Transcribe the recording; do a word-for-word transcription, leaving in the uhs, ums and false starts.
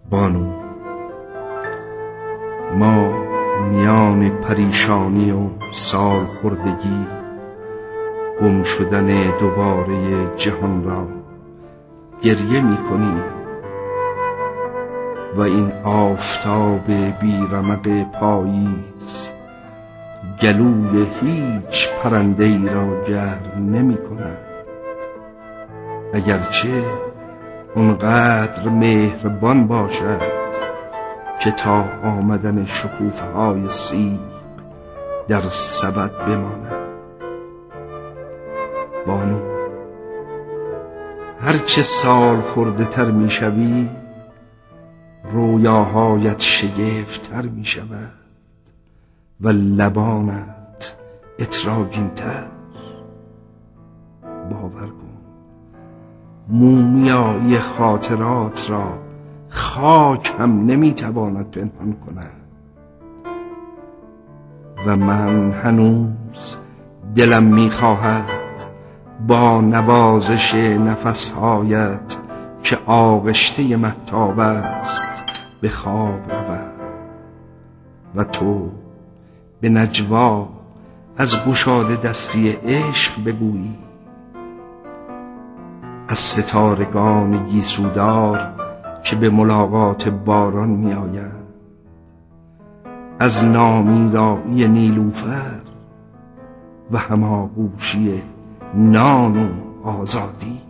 بانو، ما میان پریشانی و سال خوردگی، گم شدن دوباره جهان را گریه می کنیم و این آفتاب بیرمق پاییز گلوی هیچ پرنده ای را گرم نمی کند، اگرچه اونقدر مهربان باشد که تا آمدن شکوفه های سیب در سبد بماند. بانو، هرچه سال خورده تر می شوی رویاهایت شگفت‌تر می شود و لبانت اتراگین تر. باور کن مومیایی خاطرات را خاک هم نمیتواند پنهان کند و من هنوز دلم میخواهد با نوازش نفسهایت که آغشته مهتاب است به خواب روم و تو به نجوا از گشاده دستی عشق بگویی، از ستارگان گیسودار که به ملاقات باران می آیند، از نامیرایی نیلوفر و هماغوشی نان و آزادی.